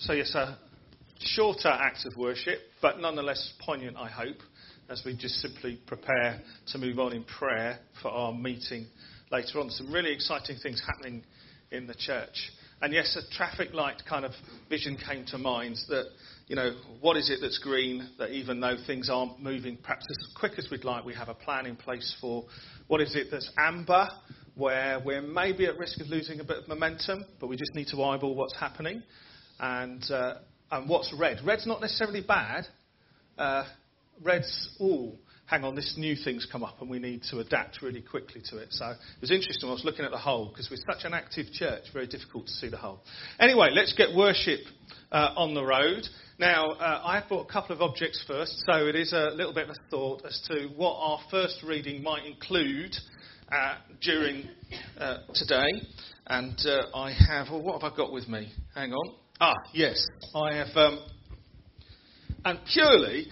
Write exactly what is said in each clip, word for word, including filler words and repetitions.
so yes, a shorter act of worship, but nonetheless poignant, I hope, as we just simply prepare to move on in prayer for our meeting later on. Some really exciting things happening in the church. And yes, a traffic light kind of vision came to mind that, you know, what is it that's green that even though things aren't moving perhaps as quick as we'd like, we have a plan in place for? What is it that's amber, where we're maybe at risk of losing a bit of momentum, but we just need to eyeball what's happening? And uh, and what's red? Red's not necessarily bad. Uh, red's, ooh, hang on, this new thing's come up and we need to adapt really quickly to it. So it was interesting. I was looking at the whole, because we're such an active church, very difficult to see the whole. Anyway, let's get worship uh, on the road. Now, uh, I have brought a couple of objects first, so it is a little bit of a thought as to what our first reading might include uh, during uh, today. And uh, I have, well, what have I got with me? Hang on. Ah, yes, I have, um, and purely,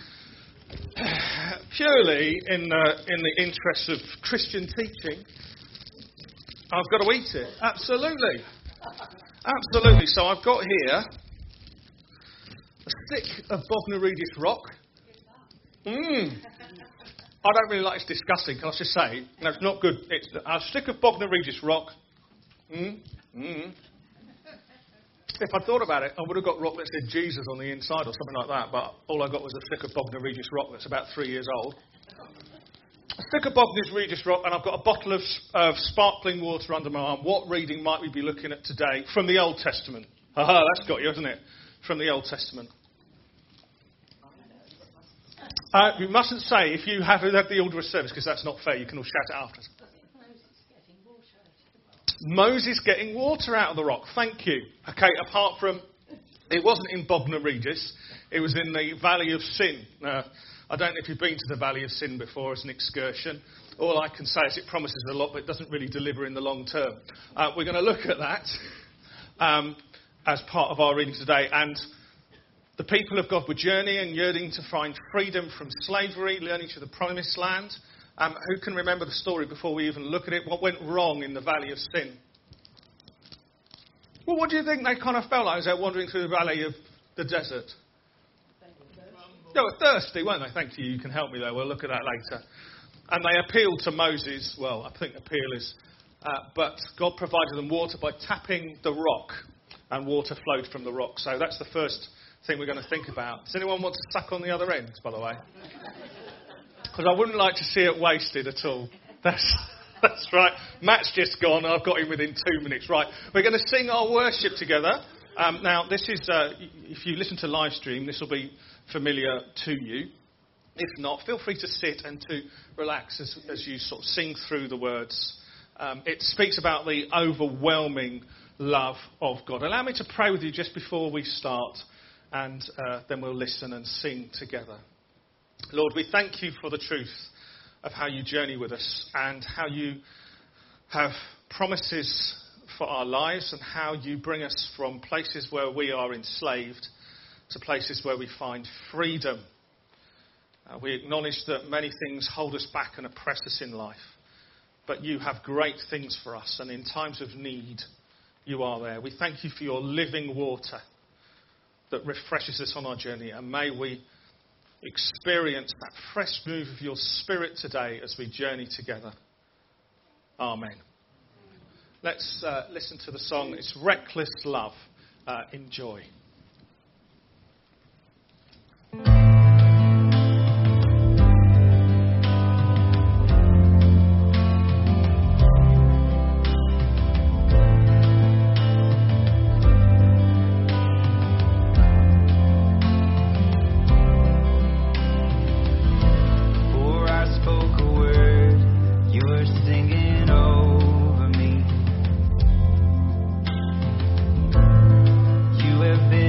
purely in the, in the interest of Christian teaching, I've got to eat it. Absolutely. Absolutely. So I've got here a stick of Bognor Regis rock. Mmm. I don't really like it's disgusting, can I just say? No, it's not good. It's a stick of Bognor Regis rock. Mmm. Mmm. If I thought about it, I would have got rock that said Jesus on the inside or something like that, but all I got was a stick of Bognor Regis rock that's about three years old. A stick of Bognor Regis rock, and I've got a bottle of, of sparkling water under my arm. What reading might we be looking at today from the Old Testament? Aha, that's got you, hasn't it? From the Old Testament. Uh, you mustn't say if you have had the order of service, because that's not fair. You can all shout it after. Moses getting water out of the rock. Thank you. Okay, apart from, it wasn't in Bognor Regis. It was in the Valley of Sin. Uh, I don't know if you've been to the Valley of Sin before as an excursion. All I can say is it promises a lot, but it doesn't really deliver in the long term. Uh, we're going to look at that um, as part of our reading today. And the people of God were journeying, yearning to find freedom from slavery, learning to the promised land. Um, who can remember the story before we even look at it? What went wrong in the Valley of Sin? Well, what do you think they kind of felt like as they were wandering through the valley of the desert? They were thirsty, weren't they? Thank you. You can help me there. We'll look at that later. And they appealed to Moses. Well, I think appeal is... Uh, but God provided them water by tapping the rock, and water flowed from the rock. So that's the first thing we're going to think about. Does anyone want to suck on the other end, by the way? Because I wouldn't like to see it wasted at all. That's that's right. Matt's just gone. I've got him within two minutes. Right. We're going to sing our worship together. Um, now, this is, uh, if you listen to live stream, this will be familiar to you. If not, feel free to sit and to relax as, as you sort of sing through the words. Um, it speaks about the overwhelming love of God. Allow me to pray with you just before we start, and uh, then we'll listen and sing together. Lord, we thank you for the truth of how you journey with us and how you have promises for our lives and how you bring us from places where we are enslaved to places where we find freedom. Uh, we acknowledge that many things hold us back and oppress us in life, but you have great things for us, and in times of need, you are there. We thank you for your living water that refreshes us on our journey, and may we experience that fresh move of your Spirit today as we journey together. Amen. Let's uh, listen to the song. It's Reckless Love. Uh, enjoy. Have been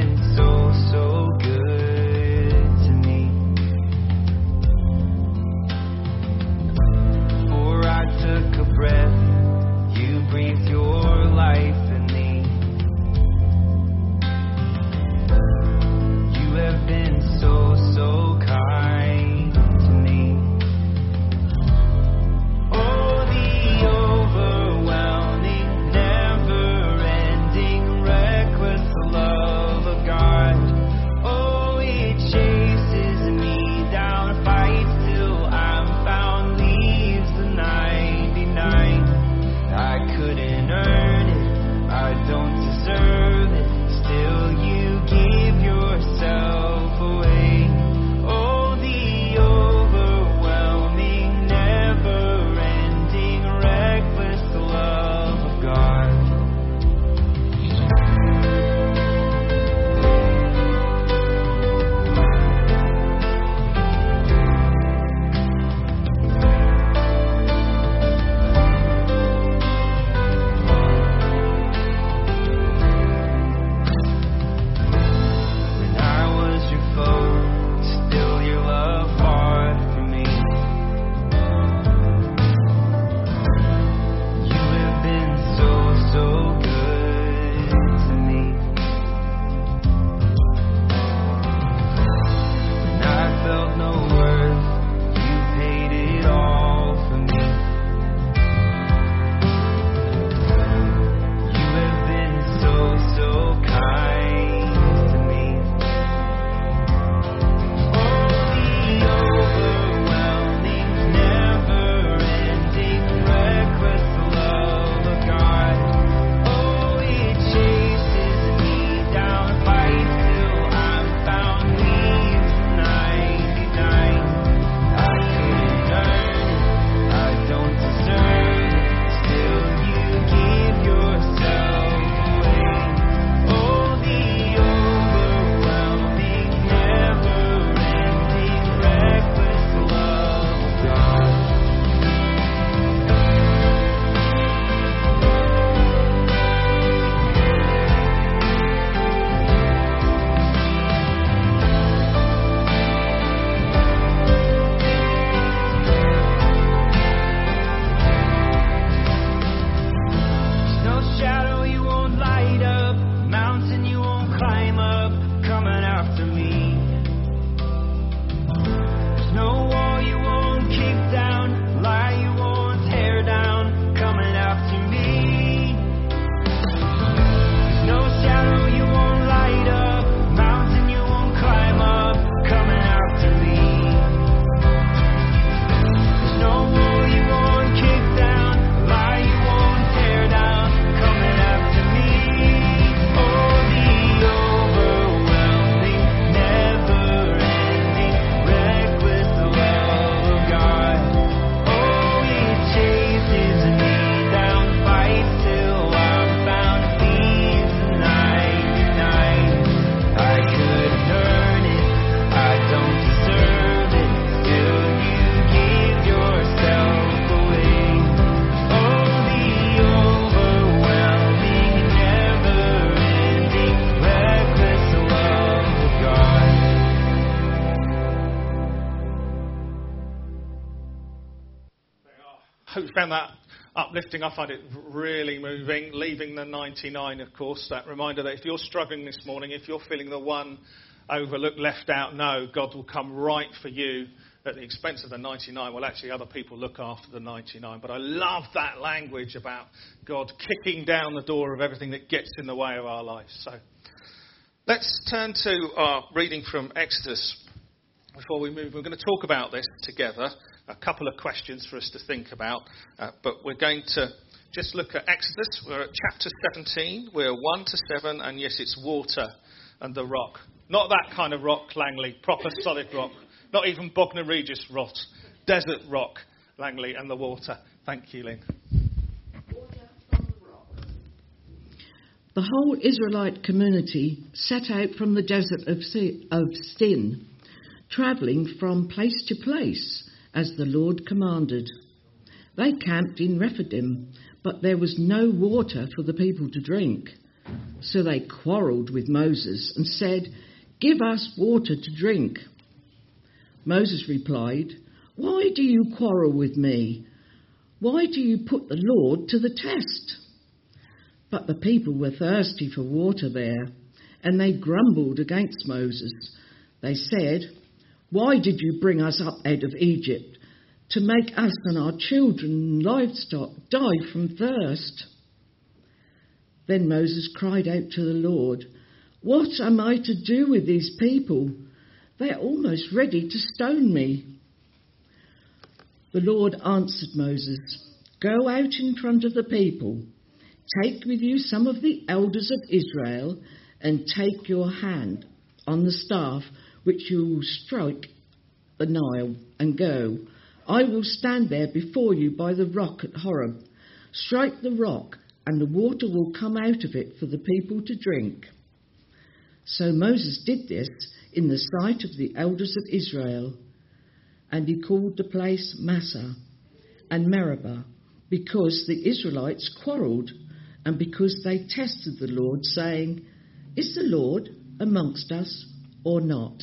found that uplifting. I find it really moving. Leaving the ninety-nine, of course, that reminder that if you're struggling this morning, if you're feeling the one overlooked, left out, no, God will come right for you at the expense of the ninety-nine. Well, actually, other people look after the ninety-nine. But I love that language about God kicking down the door of everything that gets in the way of our lives. So let's turn to our reading from Exodus. Before we move, we're going to talk about this together. A couple of questions for us to think about. Uh, but we're going to just look at Exodus. We're at chapter seventeen. We're one to seven. And yes, it's water and the rock. Not that kind of rock, Langley. Proper solid rock. Not even Bognor Regis rock. Desert rock, Langley, and the water. Thank you, Lynn. Water from the rock. The whole Israelite community set out from the desert of Sin, travelling from place to place, as the Lord commanded. They camped in Rephidim, but there was no water for the people to drink. So they quarrelled with Moses and said, "Give us water to drink." Moses replied, "Why do you quarrel with me? Why do you put the Lord to the test?" But the people were thirsty for water there, and they grumbled against Moses. They said, "Why did you bring us up out of Egypt to make us and our children and livestock die from thirst?" Then Moses cried out to the Lord, "What am I to do with these people? They're almost ready to stone me." The Lord answered Moses, "Go out in front of the people. Take with you some of the elders of Israel and take your hand on the staff which you will strike the Nile and go. I will stand there before you by the rock at Horeb. Strike the rock and the water will come out of it for the people to drink." So Moses did this in the sight of the elders of Israel, and he called the place Massah and Meribah, because the Israelites quarrelled and because they tested the Lord, saying, "Is the Lord amongst us or not?"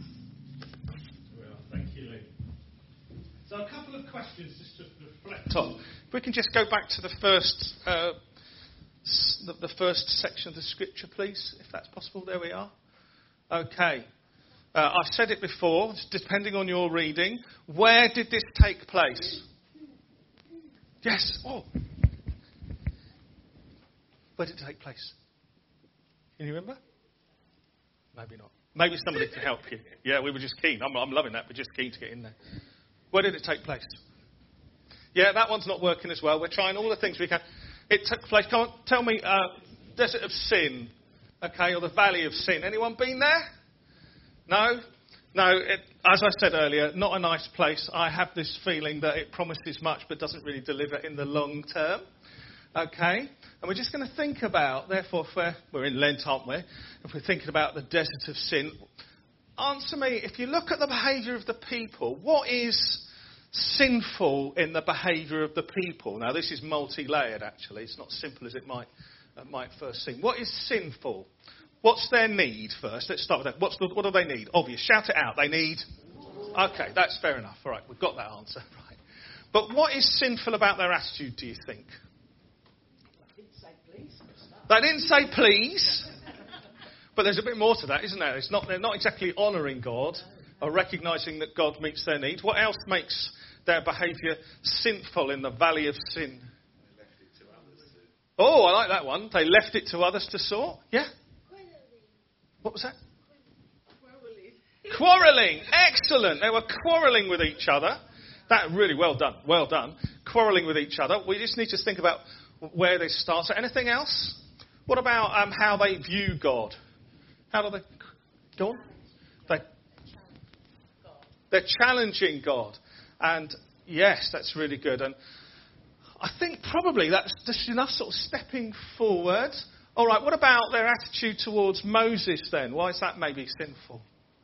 Well, thank you, Lee. So a couple of questions just to reflect on. If we can just go back to the first uh, the, the first section of the scripture, please, if that's possible. There we are. Okay. Uh, I've said it before, depending on your reading. Where did this take place? Yes. Oh. Where did it take place? Can you remember? Maybe not. Maybe somebody can help you. Yeah, we were just keen. I'm, I'm loving that. We're just keen to get in there. Where did it take place? Yeah, that one's not working as well. We're trying all the things we can. It took place. Come on, tell me, uh, Desert of Sin, okay, or the Valley of Sin. Anyone been there? No? No, it, as I said earlier, not a nice place. I have this feeling that it promises much but doesn't really deliver in the long term. Okay? And we're just going to think about, therefore, if we're, we're in Lent, aren't we? If we're thinking about the Desert of Sin, answer me, if you look at the behaviour of the people, what is sinful in the behaviour of the people? Now, this is multi-layered, actually. It's not simple as it might, uh, might first seem. What is sinful? What's their need first? Let's start with that. What's the, what do they need? Obvious. Shout it out. They need... Okay, that's fair enough. All right, we've got that answer. Right. But what is sinful about their attitude, do you think? They didn't say please. They didn't say please. But there's a bit more to that, isn't there? It's not, they're not exactly honouring God or recognising that God meets their needs. What else makes their behaviour sinful in the Valley of Sin? They left it to others to... Oh, I like that one. They left it to others to sort. Yeah? What was that? Quarrelling. Quarrelling. Excellent. They were quarrelling with each other. That really well done. Well done. Quarrelling with each other. We just need to think about where this starts. So anything else? What about um, how they view God? How do they... Go on. They, they're challenging God. And yes, that's really good. And I think probably that's just enough sort of stepping forward. All right, what about their attitude towards Moses then? Why is that maybe sinful?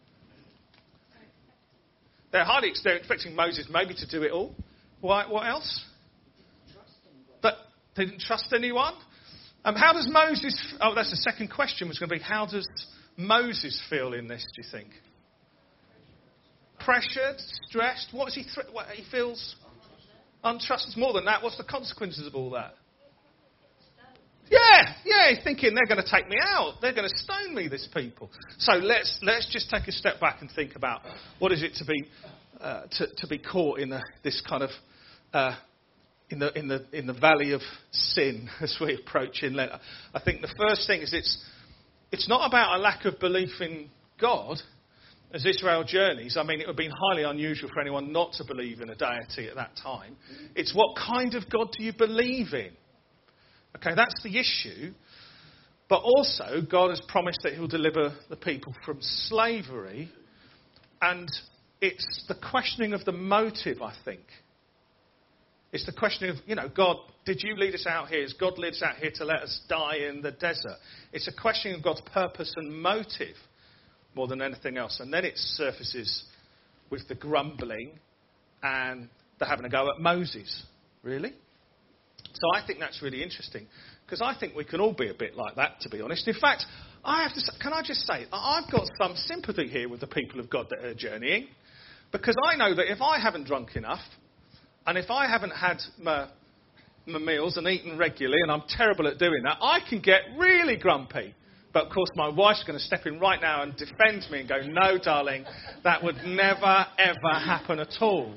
They're hardly they're expecting Moses maybe to do it all. Why, what else? But they didn't trust anyone. Um, how does Moses... Oh, that's the second question was going to be, how does Moses feel in this, do you think? Pressured, stressed? What is he... Th- what, he feels Untrustworthy. More than that, what's the consequences of all that? Yeah, yeah, he's thinking they're going to take me out. They're going to stone me, these people. So let's let's just take a step back and think about what is it to be uh, to, to be caught in the, this kind of uh, in the in the in the valley of sin as we approach in Lent. I think the first thing is it's it's not about a lack of belief in God. As Israel journeys, I mean, it would have been highly unusual for anyone not to believe in a deity at that time. It's what kind of God do you believe in? Okay, that's the issue. But also, God has promised that he'll deliver the people from slavery. And it's the questioning of the motive, I think. It's the questioning of, you know, God, did you lead us out here? Has God led us out here to let us die in the desert? It's a questioning of God's purpose and motive more than anything else. And then it surfaces with the grumbling and the having a go at Moses. Really? So I think that's really interesting, because I think we can all be a bit like that, to be honest. In fact, I have to say, can I just say, I've got some sympathy here with the people of God that are journeying, because I know that if I haven't drunk enough, and if I haven't had my, my meals and eaten regularly, and I'm terrible at doing that, I can get really grumpy. But of course, my wife's going to step in right now and defend me and go, no, darling, that would never, ever happen at all.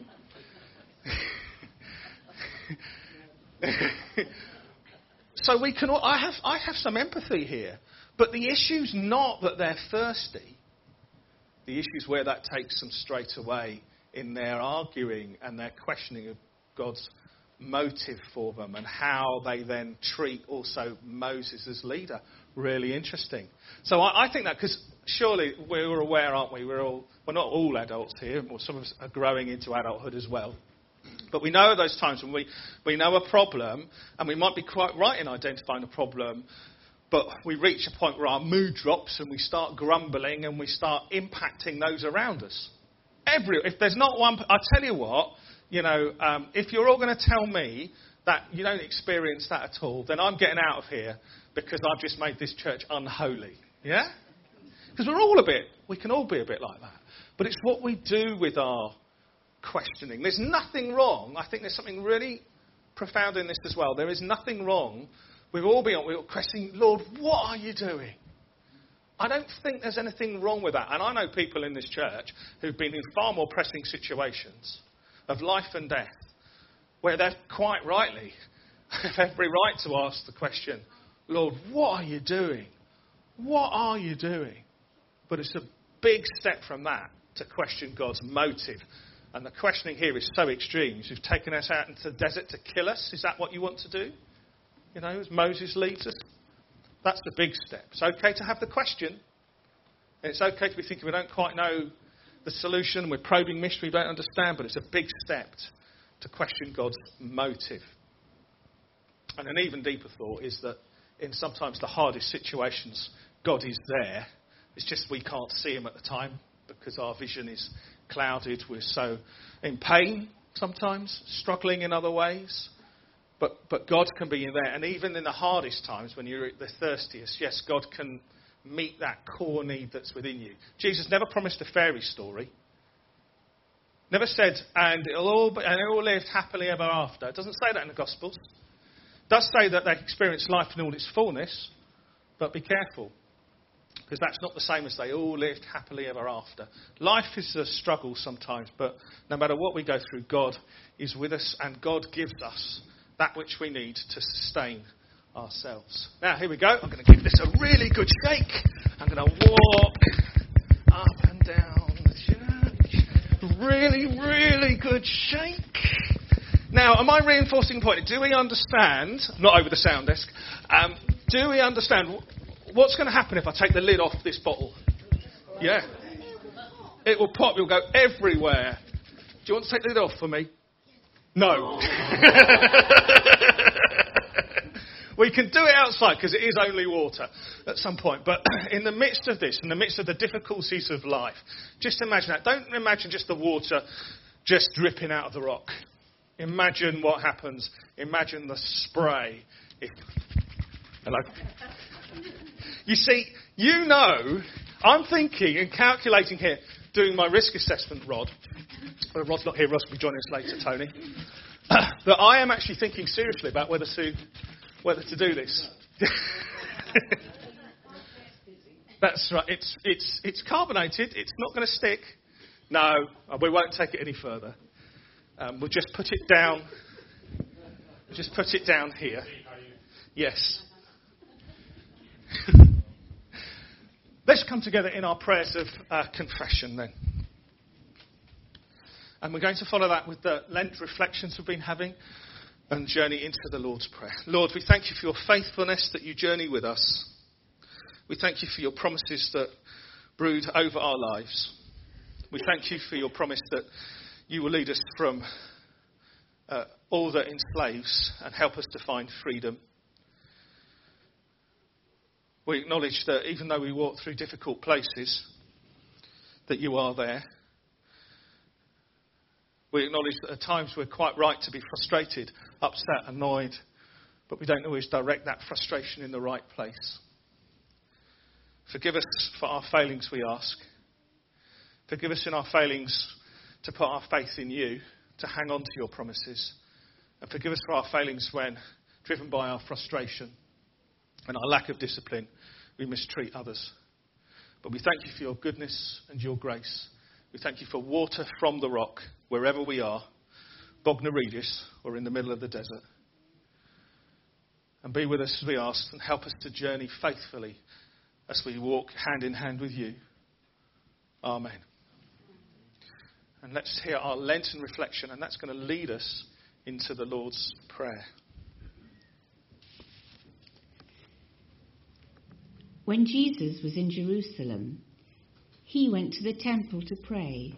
So we can. I have. I have some empathy here, but the issue's not that they're thirsty. The issue's where that takes them straight away in their arguing and their questioning of God's motive for them, and how they then treat also Moses as leader. Really interesting. So I, I think that, because surely we're aware, aren't we? We're all. We're not all adults here. Well, some of us are growing into adulthood as well. But we know those times when we, we know a problem, and we might be quite right in identifying the problem, but we reach a point where our mood drops and we start grumbling and we start impacting those around us. Every, if there's not one, I tell you what, you know, um, if you're all going to tell me that you don't experience that at all, then I'm getting out of here, because I've just made this church unholy. Yeah? Because we're all a bit, we can all be a bit like that. But it's what we do with our questioning. There's nothing wrong. I think there's something really profound in this as well. There is nothing wrong. We've all been we're questioning, Lord, what are you doing? I don't think there's anything wrong with that. And I know people in this church who've been in far more pressing situations of life and death, where they're quite rightly have every right to ask the question, Lord, what are you doing? What are you doing? But it's a big step from that to question God's motive. And the questioning here is so extreme. You've taken us out into the desert to kill us. Is that what you want to do? You know, as Moses leads us. That's the big step. It's okay to have the question. It's okay to be thinking we don't quite know the solution. We're probing mystery, we don't understand. But it's a big step to question God's motive. And an even deeper thought is that in sometimes the hardest situations, God is there. It's just we can't see him at the time because our vision is clouded. We're so in pain sometimes, struggling in other ways. But but God can be in there. And even in the hardest times, when you're at the thirstiest, yes, God can meet that core need that's within you. Jesus never promised a fairy story. Never said, and it'll all be, and it all lived happily ever after. It doesn't say that in the Gospels. It does say that they experience life in all its fullness, but be careful, because that's not the same as they all lived happily ever after. Life is a struggle sometimes, but no matter what we go through, God is with us, and God gives us that which we need to sustain ourselves. Now, here we go. I'm going to give this a really good shake. I'm going to walk up and down the church. Really, really good shake. Now, am I reinforcing the point? Do we understand, not over the sound desk, um, do we understand what's going to happen if I take the lid off this bottle? Yeah. It will pop. It will go everywhere. Do you want to take the lid off for me? No. We can do it outside because it is only water at some point. But in the midst of this, in the midst of the difficulties of life, just imagine that. Don't imagine just the water just dripping out of the rock. Imagine what happens. Imagine the spray. If, hello? You see, you know, I'm thinking and calculating here, doing my risk assessment, Rod. Well, Rod's not here. Rod's will be joining us later, Tony. that I am actually thinking seriously about whether to whether to do this. That's right. It's it's it's carbonated. It's not going to stick. No, we won't take it any further. Um, we'll just put it down. Just put it down here. Yes. Let's come together in our prayers of uh, confession then. And we're going to follow that with the Lent reflections we've been having and journey into the Lord's Prayer. Lord, we thank you for your faithfulness that you journey with us. We thank you for your promises that brood over our lives. We thank you for your promise that you will lead us from uh, all that enslaves and help us to find freedom. We acknowledge that even though we walk through difficult places, that you are there. We acknowledge that at times we're quite right to be frustrated, upset, annoyed, but we don't always direct that frustration in the right place. Forgive us for our failings, we ask. Forgive us in our failings to put our faith in you, to hang on to your promises. And forgive us for our failings when, driven by our frustration and our lack of discipline, we mistreat others. But we thank you for your goodness and your grace. We thank you for water from the rock, wherever we are, Bognor Regis or in the middle of the desert. And be with us as we ask, and help us to journey faithfully as we walk hand in hand with you. Amen. And let's hear our Lenten reflection, and that's going to lead us into the Lord's Prayer. When Jesus was in Jerusalem, he went to the temple to pray.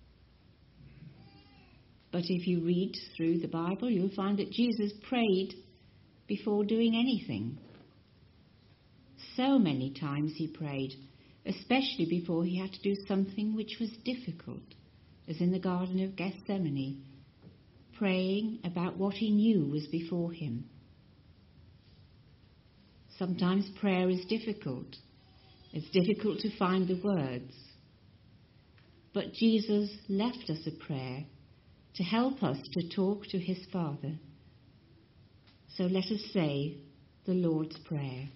But if you read through the Bible, you'll find that Jesus prayed before doing anything. So many times he prayed, especially before he had to do something which was difficult, as in the Garden of Gethsemane, praying about what he knew was before him. Sometimes prayer is difficult. It's difficult to find the words. But Jesus left us a prayer to help us to talk to his Father. So let us say the Lord's Prayer.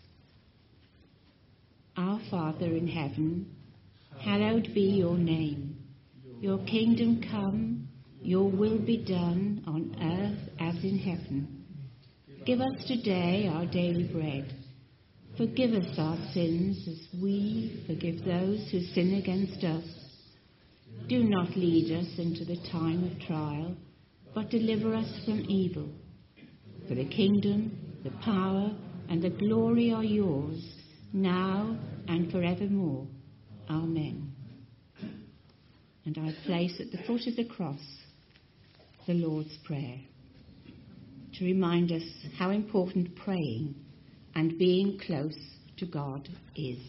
Our Father in heaven, hallowed be your name. Your kingdom come, your will be done on earth as in heaven. Give us today our daily bread. Forgive us our sins as we forgive those who sin against us. Do not lead us into the time of trial, but deliver us from evil. For the kingdom, the power, and the glory are yours, now and forevermore. Amen. And I place at the foot of the cross the Lord's Prayer, to remind us how important praying and being close to God is.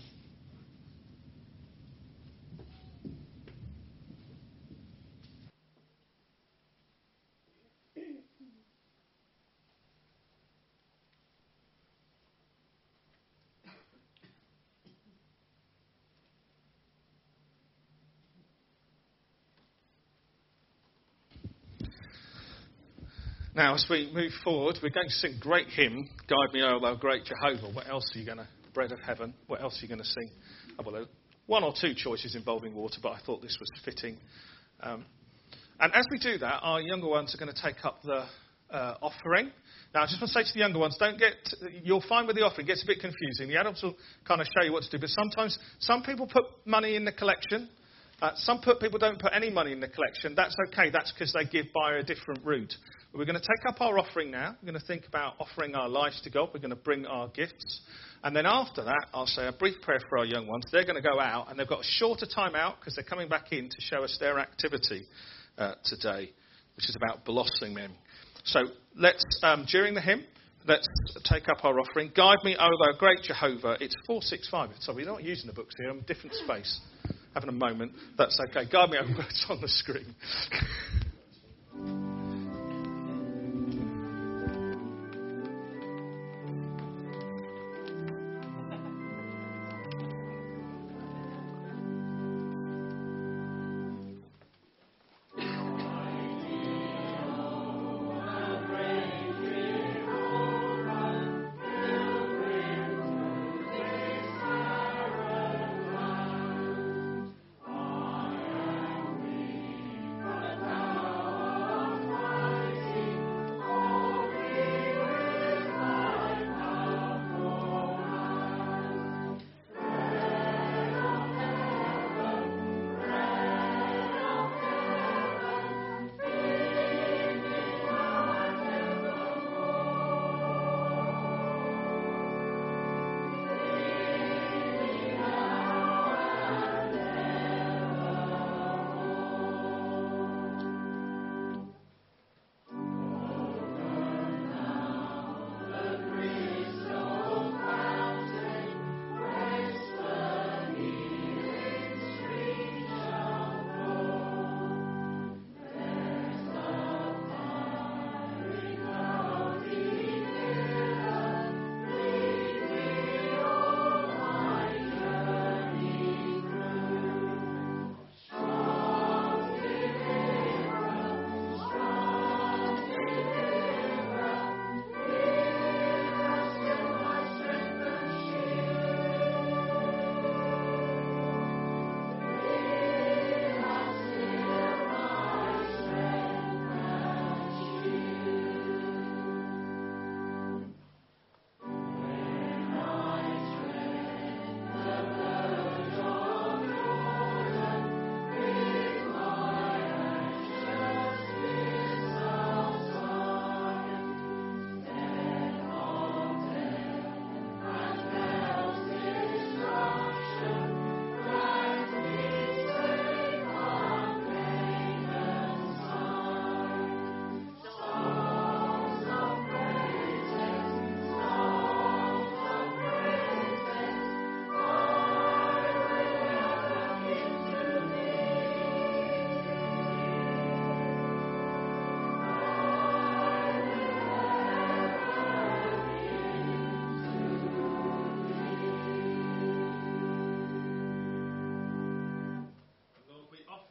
Now, as we move forward, we're going to sing a great hymn, Guide Me, O Thou Great Jehovah. What else are you going to, Bread of Heaven, what else are you going to sing? Oh, well, one or two choices involving water, but I thought this was fitting. Um, and as we do that, our younger ones are going to take up the uh, offering. Now, I just want to say to the younger ones, don't get, you'll find with the offering, it gets a bit confusing. The adults will kind of show you what to do, but sometimes some people put money in the collection. Uh, some put, people don't put any money in the collection. That's okay. That's because they give by a different route. But we're going to take up our offering now. We're going to think about offering our lives to God. We're going to bring our gifts. And then after that, I'll say a brief prayer for our young ones. They're going to go out, and they've got a shorter time out because they're coming back in to show us their activity uh, today, which is about blossoming. So let's, um, during the hymn, let's take up our offering. Guide me, O thou great Jehovah. It's four six five. So we're not using the books here. I'm in a different space. Having a moment. That's okay. Guide me, O thou, it's on the screen.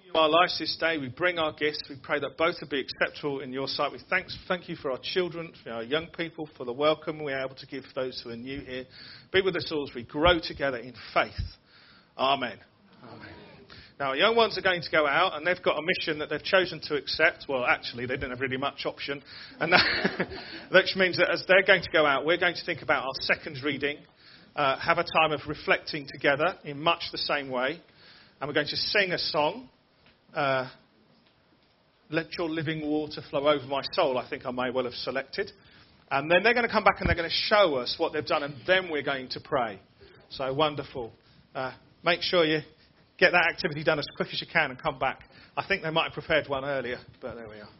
our lives this day. We bring our gifts. We pray that both will be acceptable in your sight. We thanks, thank you for our children, for our young people, for the welcome we're able to give those who are new here. Be with us all as we grow together in faith. Amen. Amen. Now, our young ones are going to go out, and they've got a mission that they've chosen to accept. Well, actually, they didn't have really much option. And that, which means that as they're going to go out, we're going to think about our second reading, uh, have a time of reflecting together in much the same way. And we're going to sing a song. Uh, Let your living water flow over my soul, I think I may well have selected. And then they're going to come back and they're going to show us what they've done, and then we're going to pray. So wonderful. Uh, make sure you get that activity done as quick as you can and come back. I think they might have prepared one earlier, but there we are.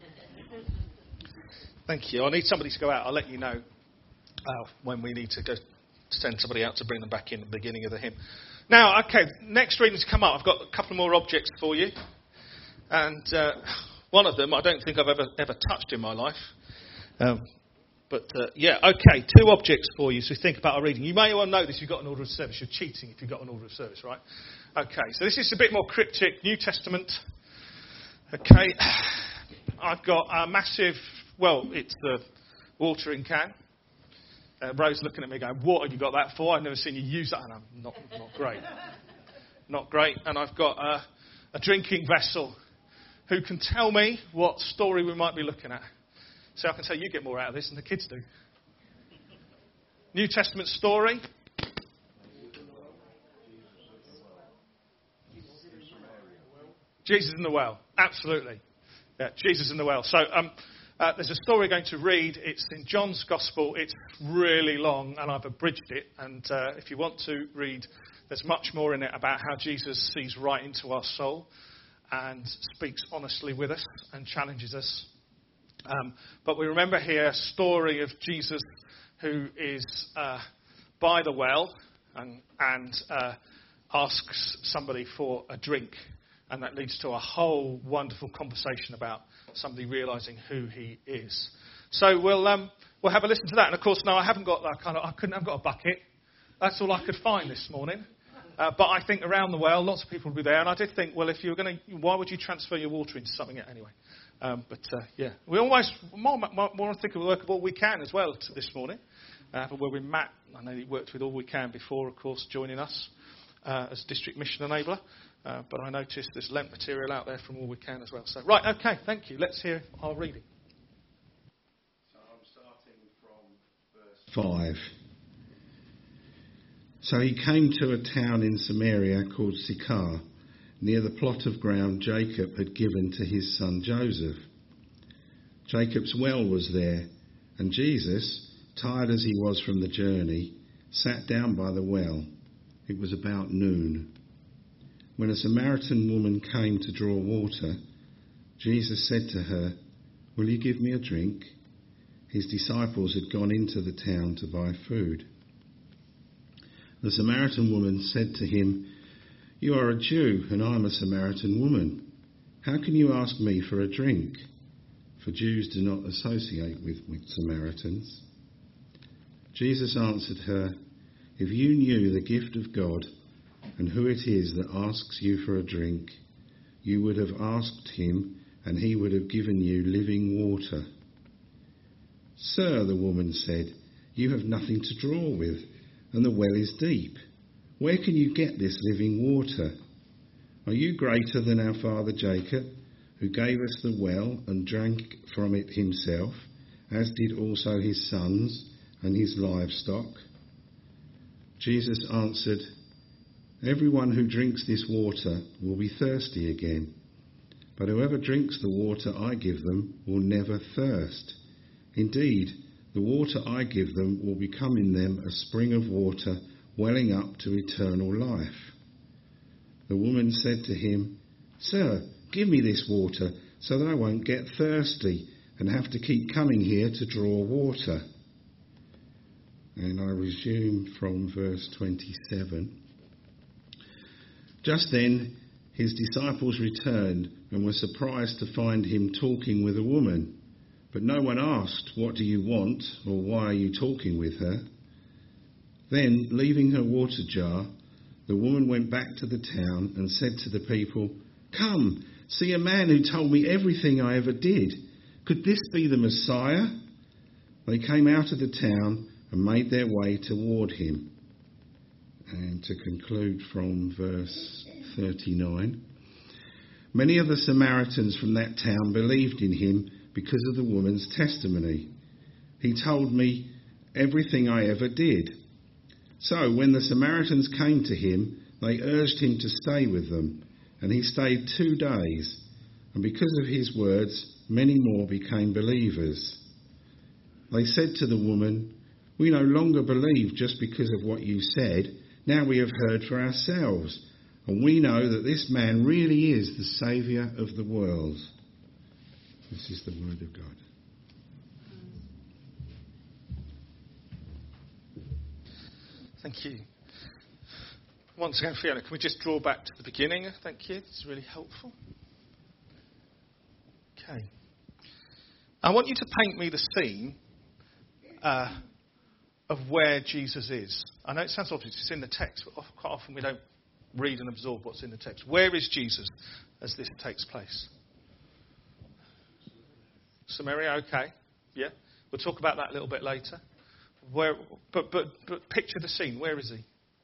Thank you. I need somebody to go out. I'll let you know uh, when we need to go send somebody out to bring them back in at the beginning of the hymn. Now, okay, next reading's come up. I've got a couple more objects for you. And uh, one of them I don't think I've ever ever touched in my life. Um, but, uh, yeah, okay, two objects for you. So think about our reading. You may well know this. You've got an order of service. You're cheating if you've got an order of service, right? Okay, so this is a bit more cryptic. New Testament. Okay, I've got a massive, well, it's the watering can. Uh, Rose looking at me going, what have you got that for? I've never seen you use that. And I'm not, not great. Not great. And I've got uh, a drinking vessel. Who can tell me what story we might be looking at? So I can tell you get more out of this than the kids do. New Testament story. Jesus in the well. Absolutely. Yeah, Jesus in the well. So um, uh, there's a story we're going to read. It's in John's Gospel. It's really long, and I've abridged it. And uh, if you want to read, there's much more in it about how Jesus sees right into our soul and speaks honestly with us and challenges us. Um, but we remember here a story of Jesus who is uh, by the well and, and uh, asks somebody for a drink. And that leads to a whole wonderful conversation about somebody realising who he is. So we'll um, we'll have a listen to that. And of course, no, I haven't got that kind of. I couldn't have got a bucket. That's all I could find this morning. Uh, but I think around the well, lots of people will be there. And I did think, well, if you were going to, why would you transfer your water into something anyway? Um, but, uh, yeah, we almost more, more, more think of the work of All We Can as well to this morning. Uh, but we're with Matt. I know he worked with All We Can before, of course, joining us uh, as District Mission Enabler. Uh, but I noticed there's Lent material out there from All We Can as well. So, right, okay, thank you. Let's hear our reading. So I'm starting from verse five. So he came to a town in Samaria called Sychar, near the plot of ground Jacob had given to his son Joseph. Jacob's well was there, and Jesus, tired as he was from the journey, sat down by the well. It was about noon. When a Samaritan woman came to draw water, Jesus said to her, "Will you give me a drink?" His disciples had gone into the town to buy food. The Samaritan woman said to him, "You are a Jew, and I am a Samaritan woman. How can you ask me for a drink?" For Jews do not associate with, with Samaritans. Jesus answered her, "If you knew the gift of God and who it is that asks you for a drink, you would have asked him, and he would have given you living water." "Sir," the woman said, "you have nothing to draw with, and the well is deep. Where can you get this living water? Are you greater than our father Jacob, who gave us the well and drank from it himself, as did also his sons and his livestock?" Jesus answered, "Everyone who drinks this water will be thirsty again, but whoever drinks the water I give them will never thirst. Indeed, the water I give them will become in them a spring of water welling up to eternal life." The woman said to him, "Sir, give me this water so that I won't get thirsty and have to keep coming here to draw water." And I resume from verse twenty-seven. Just then his disciples returned and were surprised to find him talking with a woman. But no one asked, "What do you want?" or "Why are you talking with her?" Then, leaving her water jar, the woman went back to the town and said to the people, "Come, See, a man who told me everything I ever did. Could this be the Messiah?" They came out of the town and made their way toward him. And to conclude from verse thirty-nine, many of the Samaritans from that town believed in him because of the woman's testimony. He told me everything I ever did. So when the Samaritans came to him, they urged him to stay with them, and he stayed two days. And because of his words, many more became believers. They said to the woman, "We no longer believe just because of what you said. Now we have heard for ourselves, and we know that this man really is the Saviour of the world." This is the word of God. Thank you. Once again, Fiona, can we just draw back to the beginning? Thank you. It's really helpful. Okay. I want you to paint me the scene uh, of where Jesus is. I know it sounds obvious, it's in the text, but quite often we don't read and absorb what's in the text. Where is Jesus as this takes place? Samaria, okay. Yeah. We'll talk about that a little bit later. Where, but, but, but picture the scene. Where is he?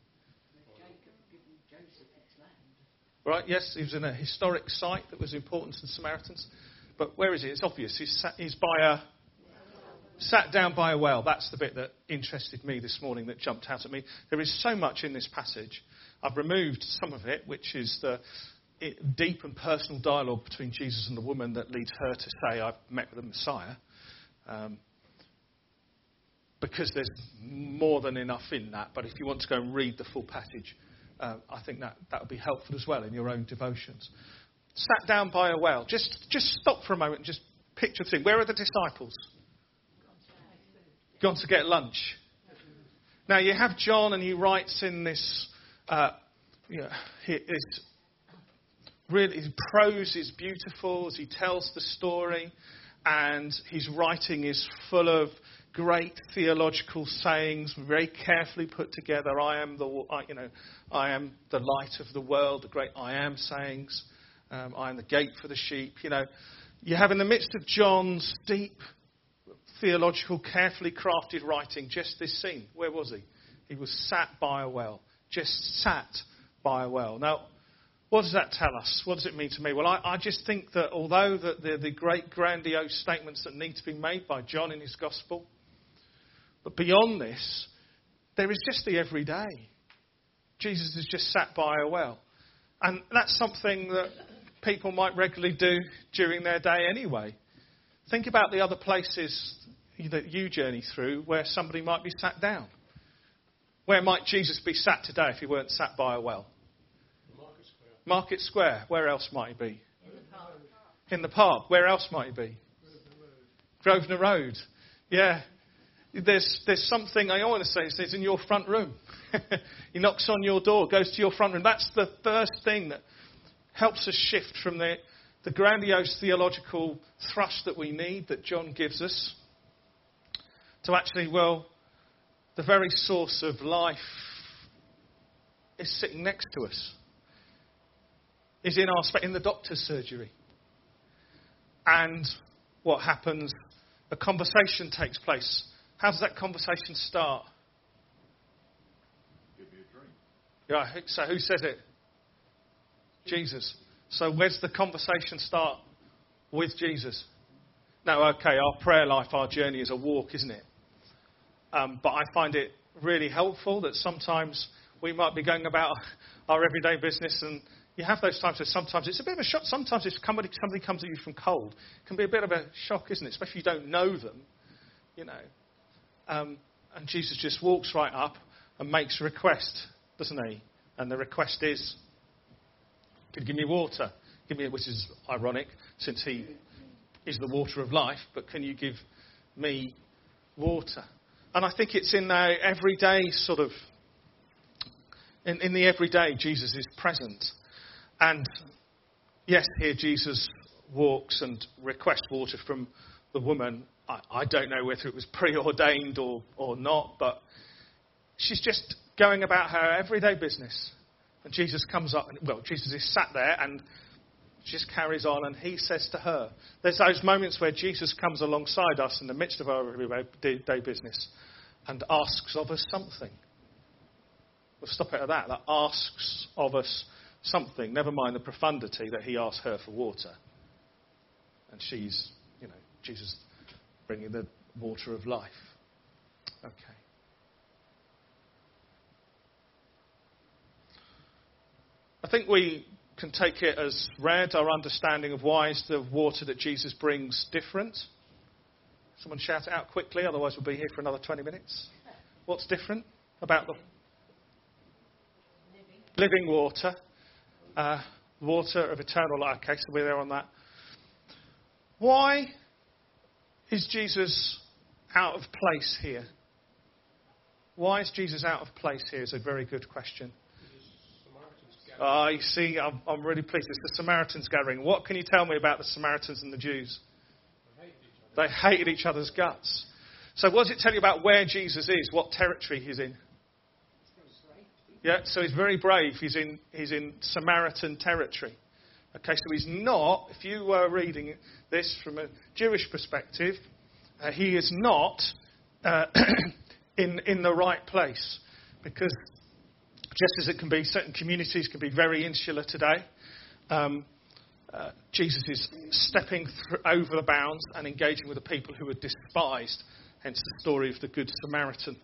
Right, yes, he was in a historic site that was important to the Samaritans. But where is he? It's obvious. He's, sat, he's by a... Sat down by a well. That's the bit that interested me this morning, that jumped out at me. There is so much in this passage. I've removed some of it, which is the it, deep and personal dialogue between Jesus and the woman that leads her to say, "I've met with the Messiah." Um, because there's more than enough in that. But if you want to go and read the full passage, uh, I think that, that would be helpful as well in your own devotions. Sat down by a well. Just, just stop for a moment and just picture the thing. Where are the disciples? Gone to get lunch. Now you have John, and he writes in this. Uh, you know, his really his prose is beautiful as he tells the story, and his writing is full of great theological sayings, very carefully put together. I am the, you know, I am the light of the world. The great I am sayings. Um, I am the gate for the sheep. You know, you have in the midst of John's deep theological, carefully crafted writing, just this scene. Where was he? He was sat by a well. Just sat by a well. Now, what does that tell us? What does it mean to me? Well, I, I just think that although the, the, the great grandiose statements that need to be made by John in his gospel, but beyond this, there is just the everyday. Jesus has just sat by a well. And that's something that people might regularly do during their day anyway. Think about the other places that you journey through where somebody might be sat down. Where might Jesus be sat today if he weren't sat by a well? Market Square. Market Square. Where else might he be? In the park. In the park. Where else might he be? Grosvenor Road. Grosvenor Road. Yeah. There's there's something I want to say. It's in your front room. He knocks on your door, goes to your front room. That's the first thing that helps us shift from the, the grandiose theological thrust that we need, that John gives us, to actually, well, the very source of life is sitting next to us. Is in our in the doctor's surgery. And what happens? A conversation takes place. How does that conversation start? Give you a drink. Yeah, so who says it? Jesus. So where's the conversation start? With Jesus. No, okay, our prayer life, our journey is a walk, isn't it? Um, but I find it really helpful that sometimes we might be going about our everyday business, and you have those times where sometimes it's a bit of a shock. Sometimes if somebody, somebody comes at you from cold, it can be a bit of a shock, isn't it? Especially if you don't know them, you know. Um, and Jesus just walks right up and makes a request, doesn't he? And the request is, "Can you give me water?" Give me, which is ironic, since he is the water of life, but can you give me water? And I think it's in the everyday sort of, in, in the everyday, Jesus is present. And yes, here Jesus walks and requests water from the woman. I, I don't know whether it was preordained or, or not, but she's just going about her everyday business. And Jesus comes up, and well, Jesus is sat there, and She just carries on, and he says to her, there's those moments where Jesus comes alongside us in the midst of our everyday business and asks of us something. We'll stop it at that. That asks of us something. Never mind the profundity that he asked her for water. And she's, you know, Jesus bringing the water of life. Okay. I think we can take it as read, our understanding of why is the water that Jesus brings different. Someone shout it out quickly, otherwise we'll be here for another twenty minutes. What's different about the living, living water? Uh, water of eternal life. Okay, so we're there on that. Why is Jesus out of place here? Why is Jesus out of place here is a very good question. Ah, oh, you see, I'm, I'm really pleased. It's the Samaritans gathering. What can you tell me about the Samaritans and the Jews? They hated each other's guts. So what does it tell you about where Jesus is, what territory he's in? Yeah, so he's very brave. He's in, he's in Samaritan territory. Okay, so he's not, if you were reading this from a Jewish perspective, uh, he is not uh, in, in the right place. Because just as it can be, certain communities can be very insular today. Um, uh, Jesus is stepping th- over the bounds and engaging with the people who are despised. Hence the story of the Good Samaritan.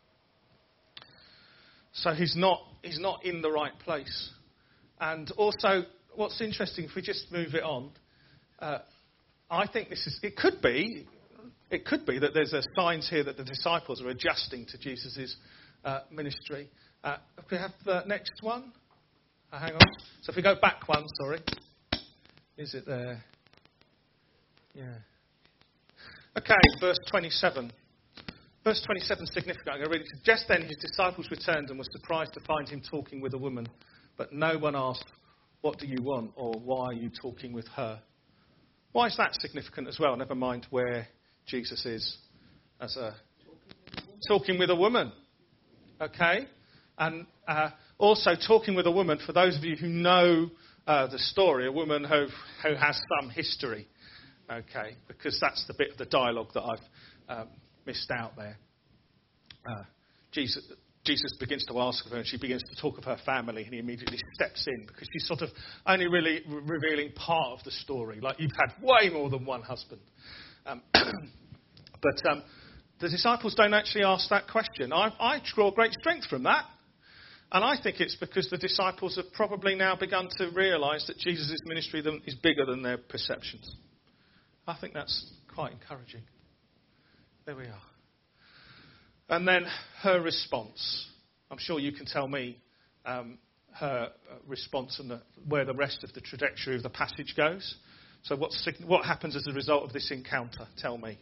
So he's not he's not in the right place. And also, what's interesting, if we just move it on, uh, I think this is. It could be, it could be that there's a signs here that the disciples are adjusting to Jesus' uh, ministry. Uh, if we have the next one, uh, hang on. So if we go back one, sorry, is it there? Yeah. Okay, verse twenty-seven. Verse twenty-seven is significant. I'm going to read it. Just then his disciples returned and were surprised to find him talking with a woman, but no one asked, "What do you want?" or "Why are you talking with her?" Why is that significant as well? Never mind where Jesus is as a talking with a woman. Okay. And uh, also talking with a woman, for those of you who know uh, the story, a woman who, who has some history, okay, because that's the bit of the dialogue that I've um, missed out there. Uh, Jesus, Jesus begins to ask of her, and she begins to talk of her family, and he immediately steps in, because she's sort of only really re- revealing part of the story, like you've had way more than one husband. Um, but um, the disciples don't actually ask that question. I, I draw great strength from that. And I think it's because the disciples have probably now begun to realise that Jesus' ministry is bigger than their perceptions. I think that's quite encouraging. There we are. And then her response. I'm sure you can tell me um, her response and the, where the rest of the trajectory of the passage goes. So what's, what happens as a result of this encounter? Tell me.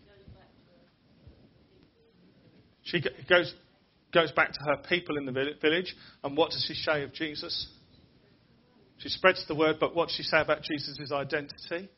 She goes... goes back to her people in the village, and what does she say of Jesus? She spreads the word, but what does she say about Jesus' identity?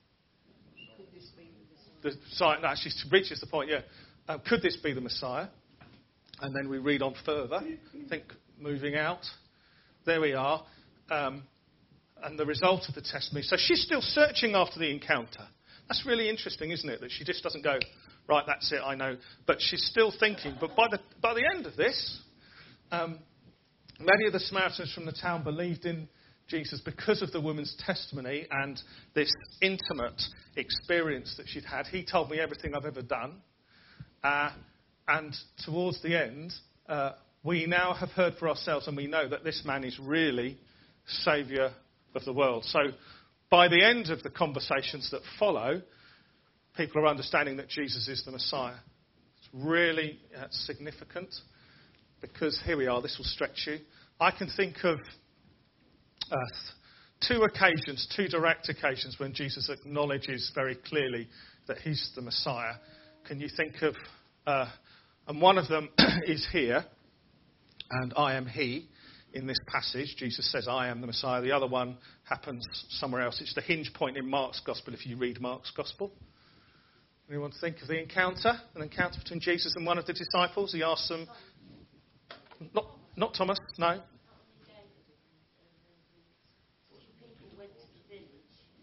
The Messiah, no, she reaches the point, yeah. Um, could this be the Messiah? And then we read on further. I think moving out. There we are. Um, and the result of the testimony. So she's still searching after the encounter. That's really interesting, isn't it? That she just doesn't go, right, that's it, I know. But she's still thinking. But by the by the end of this, um, many of the Samaritans from the town believed in Jesus because of the woman's testimony and this intimate experience that she'd had. He told me everything I've ever done. Uh, and towards the end, uh, we now have heard for ourselves, and we know that this man is really Saviour of the world. So by the end of the conversations that follow, people are understanding that Jesus is the Messiah. It's really uh, significant because here we are, this will stretch you. I can think of uh, two occasions, two direct occasions when Jesus acknowledges very clearly that he's the Messiah. Can you think of, uh, and one of them is here, and I am he. In this passage, Jesus says, I am the Messiah. The other one happens somewhere else. It's the hinge point in Mark's Gospel, if you read Mark's Gospel. Anyone think of the encounter? An encounter between Jesus and one of the disciples. He asks them... Not, not Thomas, no.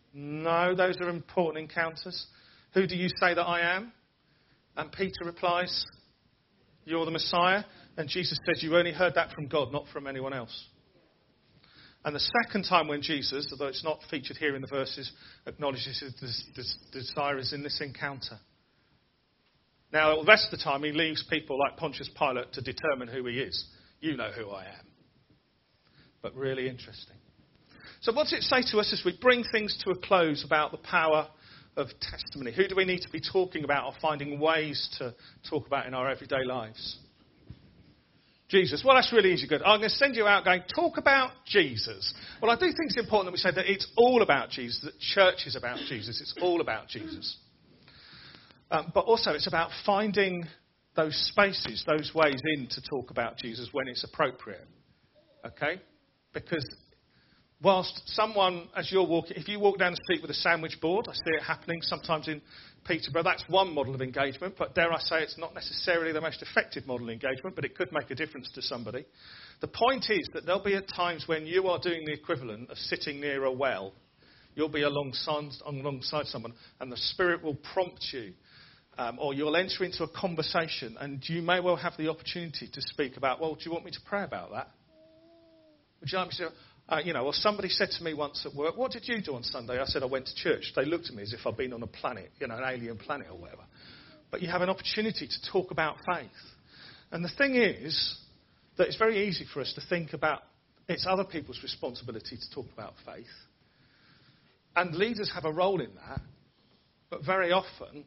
No, those are important encounters. Who do you say that I am? And Peter replies, you're the Messiah. And Jesus says, you only heard that from God, not from anyone else. And the second time when Jesus, although it's not featured here in the verses, acknowledges his desire is in this encounter. Now, the rest of the time, he leaves people like Pontius Pilate to determine who he is. You know who I am. But really interesting. So what's it say to us as we bring things to a close about the power of testimony? Who do we need to be talking about or finding ways to talk about in our everyday lives? Jesus. Well, that's really easy. Good. I'm going to send you out going, talk about Jesus. Well, I do think it's important that we say that it's all about Jesus, that church is about Jesus. It's all about Jesus. Um, but also it's about finding those spaces, those ways in to talk about Jesus when it's appropriate. Okay? Because whilst someone, as you're walking, if you walk down the street with a sandwich board, I see it happening sometimes in Peterborough, that's one model of engagement, but dare I say it's not necessarily the most effective model of engagement, but it could make a difference to somebody. The point is that there'll be at times when you are doing the equivalent of sitting near a well. You'll be alongside, alongside someone, and the Spirit will prompt you, um, or you'll enter into a conversation, and you may well have the opportunity to speak about, well, do you want me to pray about that? Would you like me to... Uh, you know, or somebody said to me once at work, what did you do on Sunday? I said, I went to church. They looked at me as if I'd been on a planet, you know, an alien planet or whatever. But you have an opportunity to talk about faith. And the thing is that it's very easy for us to think about it's other people's responsibility to talk about faith. And leaders have a role in that. But very often,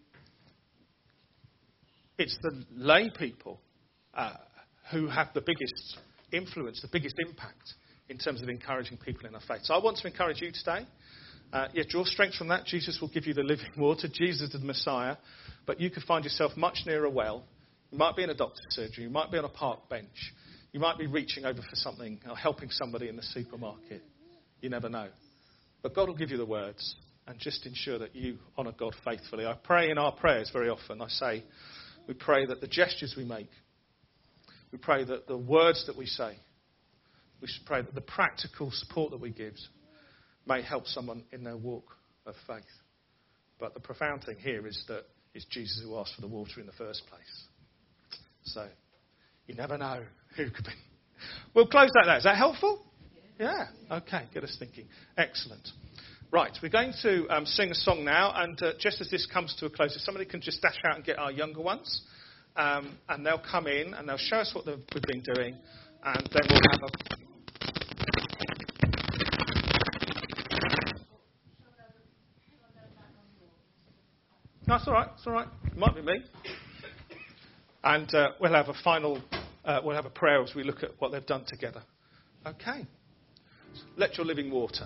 it's the lay people uh, who have the biggest influence, the biggest impact in terms of encouraging people in their faith. So I want to encourage you today. Uh, yeah, draw strength from that. Jesus will give you the living water. Jesus is the Messiah. But you could find yourself much nearer a well. You might be in a doctor's surgery. You might be on a park bench. You might be reaching over for something or helping somebody in the supermarket. You never know. But God will give you the words. And just ensure that you honour God faithfully. I pray in our prayers very often. I say, we pray that the gestures we make, we pray that the words that we say, we should pray that the practical support that we give may help someone in their walk of faith. But the profound thing here is that it's Jesus who asked for the water in the first place. So you never know who could be. We'll close that there. Is that helpful? Yeah. Okay. Get us thinking. Excellent. Right. We're going to um, sing a song now. And uh, just as this comes to a close, if somebody can just dash out and get our younger ones. Um, and they'll come in and they'll show us what we've been doing. And then we'll have a... No, it's all right. It's all right. It might be me. And uh, we'll have a final, uh, we'll have a prayer as we look at what they've done together. Okay. So let your living water.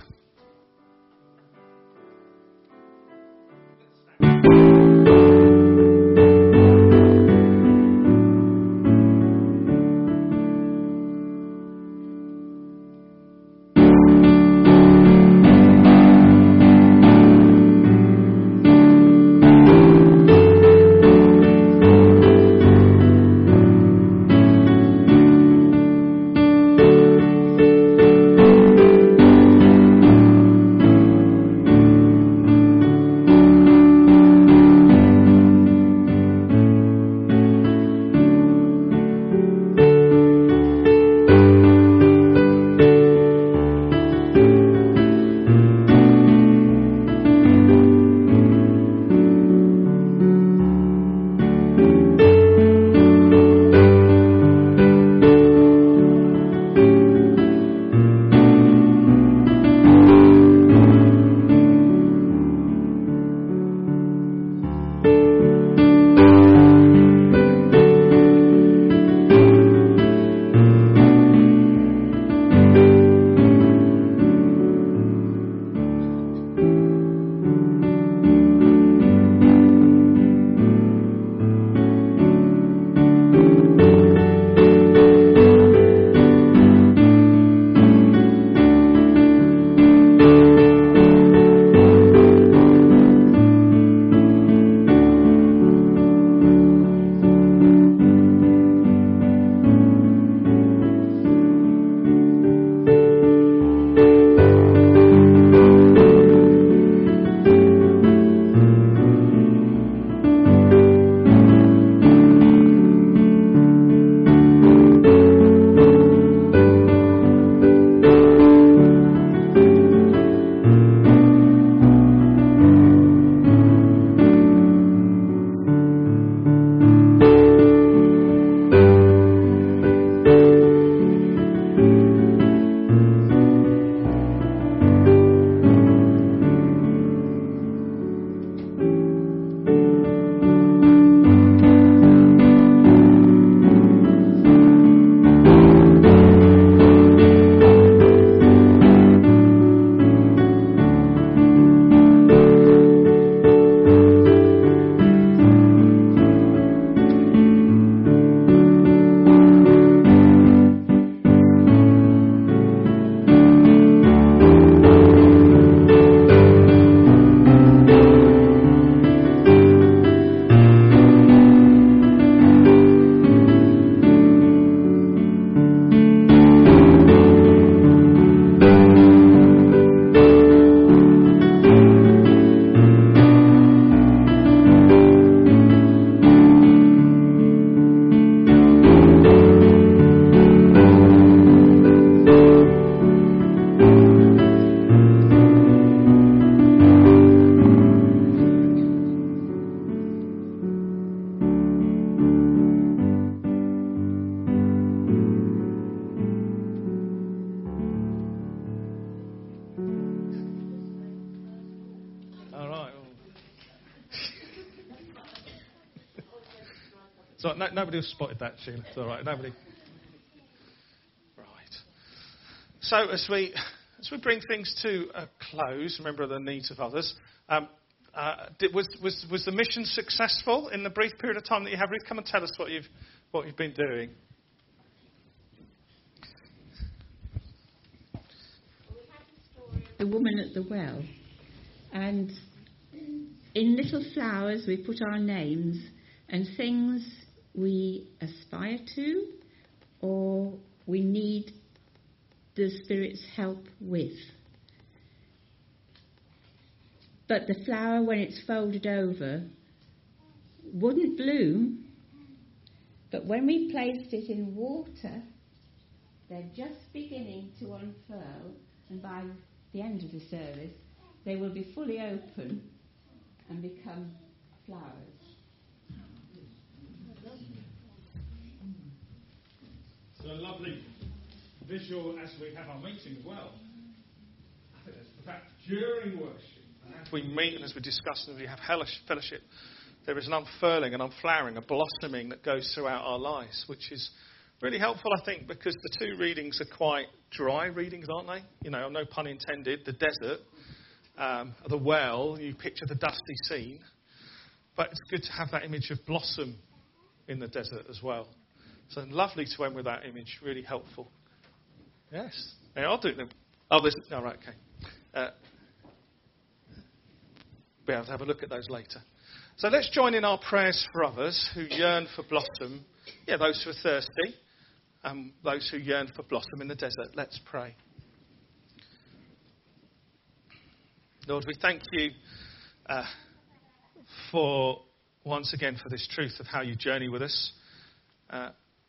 So no, nobody has spotted that, Sheila. It's all right. Nobody. Right. So as we as we bring things to a close, remember the needs of others. Um, uh, did, was was was the mission successful in the brief period of time that you have? Ruth, come and tell us what you've what you've been doing. The woman at the well, and in little flowers we put our names and things we aspire to or we need the Spirit's help with. But the flower, when it's folded over, wouldn't bloom, but when we placed it in water, they're just beginning to unfurl, and by the end of the service, they will be fully open and become flowers. So a lovely visual as we have our meeting as well. I think that's the fact during worship, and as we meet and as we discuss and as we have fellowship, there is an unfurling, an unflowering, a blossoming that goes throughout our lives, which is really helpful, I think, because the two readings are quite dry readings, aren't they? You know, no pun intended. The desert, um, the well, you picture the dusty scene. But it's good to have that image of blossom in the desert as well. So lovely to end with that image, really helpful. Yes. Yeah, I'll do them. Oh, there's... Oh, right, okay. Uh, be able to have a look at those later. So let's join in our prayers for others who yearn for blossom. Yeah, those who are thirsty. Um, those who yearn for blossom in the desert. Let's pray. Lord, we thank you uh, for, once again, for this truth of how you journey with us. Uh,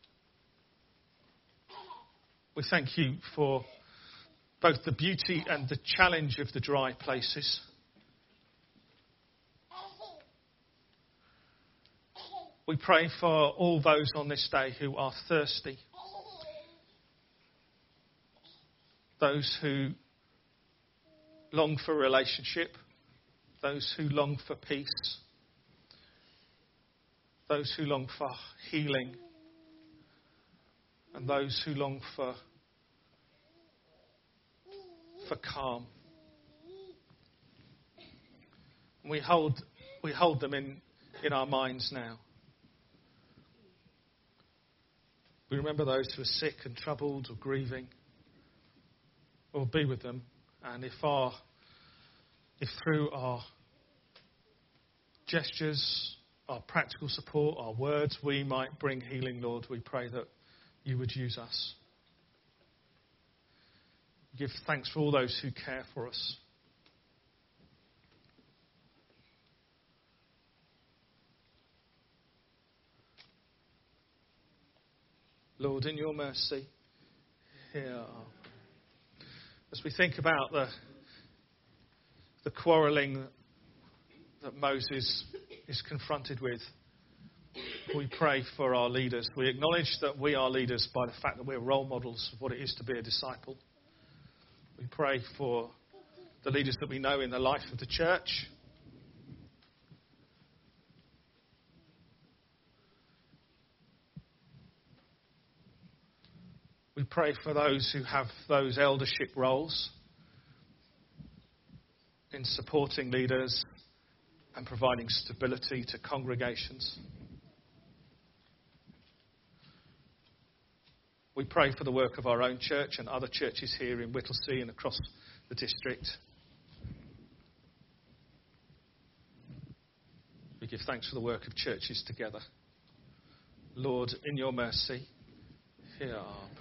we thank you for both the beauty and the challenge of the dry places. We pray for all those on this day who are thirsty. Those who long for relationship. Those who long for peace. Those who long for healing. And those who long for, for calm. And we hold, we hold them in, in our minds now. We remember those who are sick and troubled or grieving. We'll be with them. And if our, if through our gestures, our practical support, our words, we might bring healing, Lord, we pray that you would use us. Give thanks for all those who care for us. Lord, in your mercy, hear our... As we think about the, the quarrelling that Moses is confronted with, we pray for our leaders. We acknowledge that we are leaders by the fact that we're role models of what it is to be a disciple. We pray for the leaders that we know in the life of the church. We pray for those who have those eldership roles in supporting leaders and providing stability to congregations. We pray for the work of our own church and other churches here in Whittlesea and across the district. We give thanks for the work of churches together. Lord, in your mercy, hear our prayer.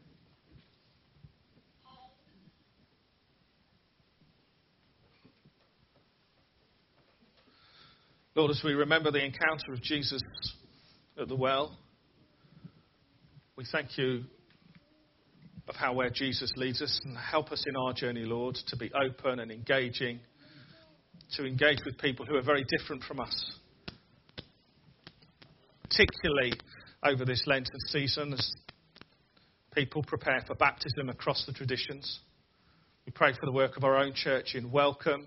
Lord, as we remember the encounter of Jesus at the well, we thank you of how where Jesus leads us, and help us in our journey, Lord, to be open and engaging, to engage with people who are very different from us, particularly over this Lenten season as people prepare for baptism across the traditions. We pray for the work of our own church in welcome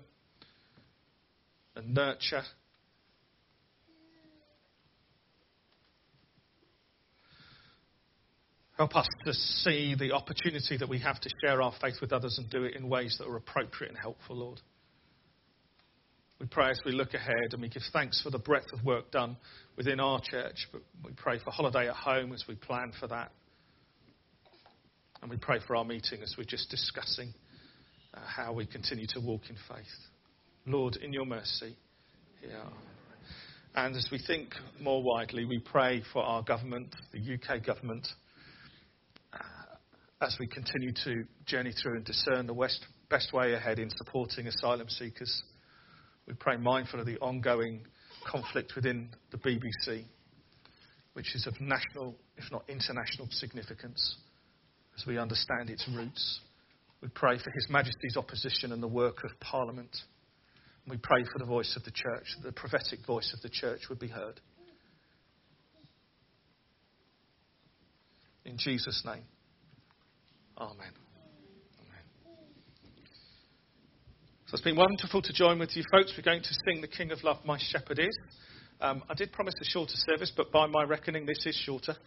and nurture. Help us to see the opportunity that we have to share our faith with others and do it in ways that are appropriate and helpful, Lord. We pray as we look ahead, and we give thanks for the breadth of work done within our church, but we pray for Holiday at Home as we plan for that. And we pray for our meeting as we're just discussing uh, how we continue to walk in faith. Lord, in your mercy, here. And as we think more widely, we pray for our government, the U K government, uh, as we continue to journey through and discern the west, best way ahead in supporting asylum seekers. We pray mindful of the ongoing conflict within the B B C, which is of national, if not international, significance as we understand its roots. We pray for His Majesty's opposition and the work of Parliament. We pray for the voice of the church, that the prophetic voice of the church would be heard. In Jesus' name, amen. So it's been wonderful to join with you folks. We're going to sing The King of Love, My Shepherd Is. Um, I did promise a shorter service, but by my reckoning, this is shorter.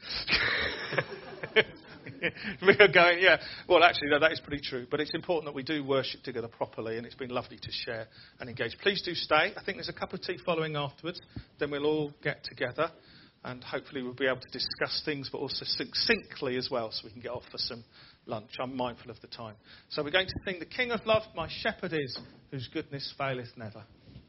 We are going, yeah. Well, actually, no, that is pretty true. But it's important that we do worship together properly, and it's been lovely to share and engage. Please do stay. I think there's a cup of tea following afterwards. Then we'll all get together, and hopefully we'll be able to discuss things, but also succinctly as well, so we can get off for some lunch. I'm mindful of the time. So we're going to sing The King of Love, My Shepherd Is, whose goodness faileth never.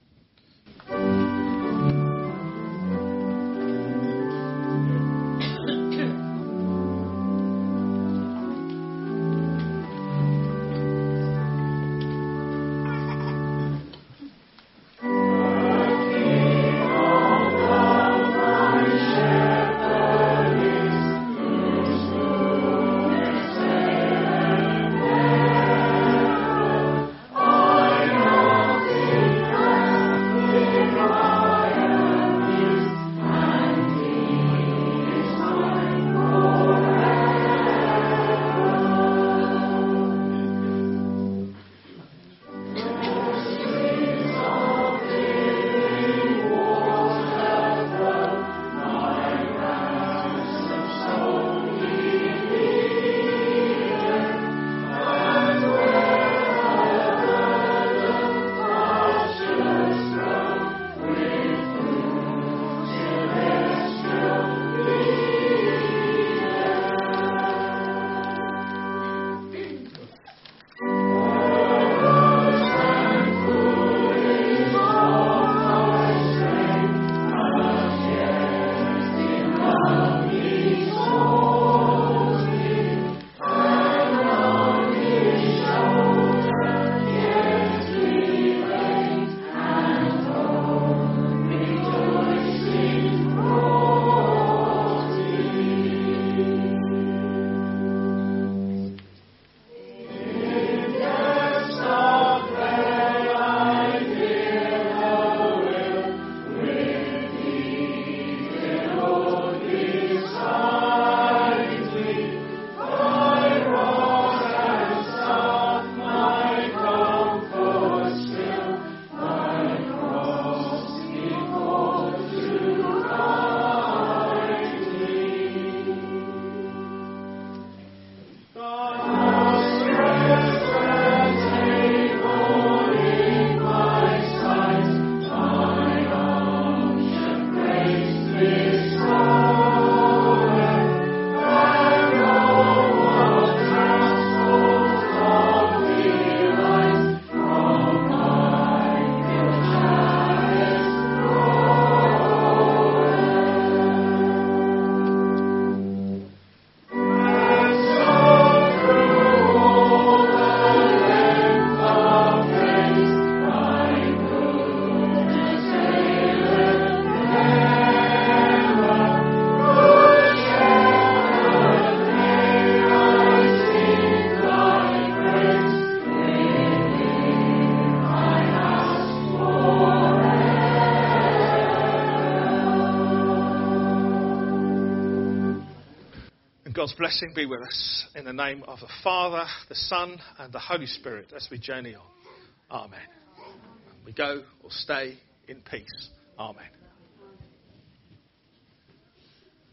God's blessing be with us in the name of the Father, the Son, and the Holy Spirit as we journey on. Amen. We go or stay in peace. Amen.